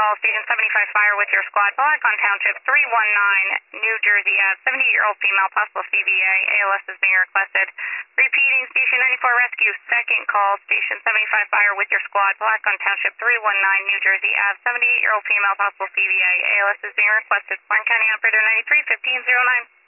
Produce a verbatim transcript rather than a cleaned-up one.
call, Station seventy-five Fire with your squad. Blackon Township, three one nine, New Jersey Ave, seventy-eight-year-old female, possible C V A. A L S is being requested. Repeating, Station ninety-four Rescue, second call, Station seventy-five Fire with your squad. Blackon Township, three one nine, New Jersey Ave, seventy-eight-year-old female, possible C V A. A L S is being requested. Warren County Operator ninety-three fifteen oh nine.